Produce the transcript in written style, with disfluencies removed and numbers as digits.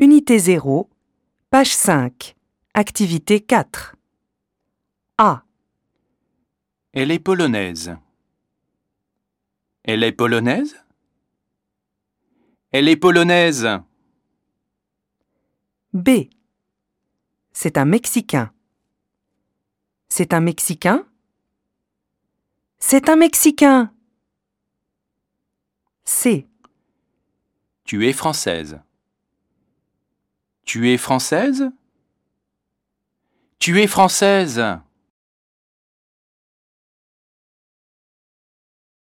Unité 0, page 5, activité 4. A. Elle est polonaise. Elle est polonaise? Elle est polonaise. B. C'est un Mexicain. C'est un Mexicain? C'est un Mexicain. C. Tu es française. Tu es française? Tu es française.